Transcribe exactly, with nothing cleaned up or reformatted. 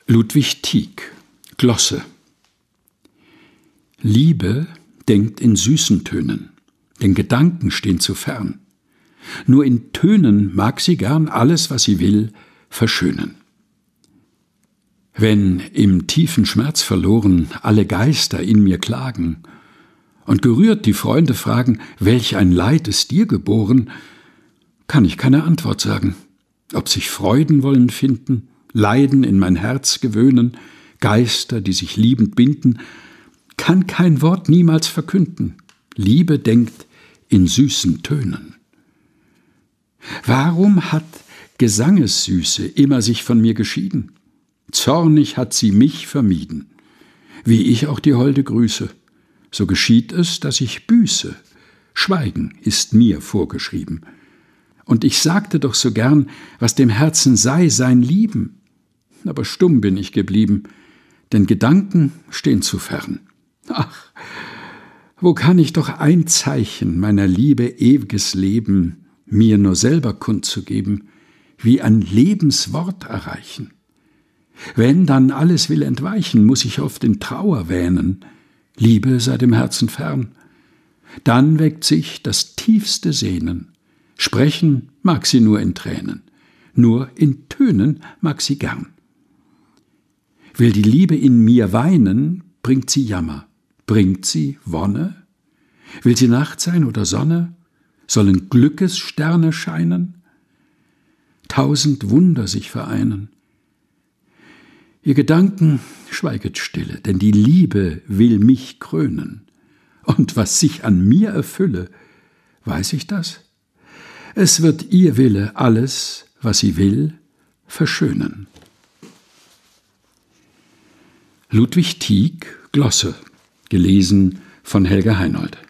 Ludwig Tieck, Glosse. Liebe denkt in süßen Tönen, denn Gedanken stehen zu fern. Nur in Tönen mag sie gern alles, was sie will, verschönen. Wenn im tiefen Schmerz verloren alle Geister in mir klagen und gerührt die Freunde fragen, welch ein Leid ist dir geboren, kann ich keine Antwort sagen, ob sich Freuden wollen finden, Leiden in mein Herz gewöhnen, Geister, die sich liebend binden, kann kein Wort niemals verkünden. Liebe denkt in süßen Tönen. Warum hat Gesangessüße immer sich von mir geschieden? Zornig hat sie mich vermieden, wie ich auch die Holde grüße. So geschieht es, dass ich büße. Schweigen ist mir vorgeschrieben. Und ich sagte doch so gern, was dem Herzen sei, sein Lieben. Aber stumm bin ich geblieben, denn Gedanken stehen zu fern. Ach, wo kann ich doch ein Zeichen meiner Liebe ewiges Leben mir nur selber kundzugeben, wie ein Lebenswort erreichen? Wenn dann alles will entweichen, muß ich oft in Trauer wähnen, Liebe sei dem Herzen fern. Dann weckt sich das tiefste Sehnen, sprechen mag sie nur in Tränen, nur in Tönen mag sie gern. Will die Liebe in mir weinen, bringt sie Jammer, bringt sie Wonne? Will sie Nacht sein oder Sonne? Sollen Glückessterne scheinen? Tausend Wunder sich vereinen. Ihr Gedanken schweiget stille, denn die Liebe will mich krönen. Und was sich an mir erfülle, weiß ich das? Es wird ihr Wille alles, was sie will, verschönen. Ludwig Tieck, Glosse, gelesen von Helga Heinold.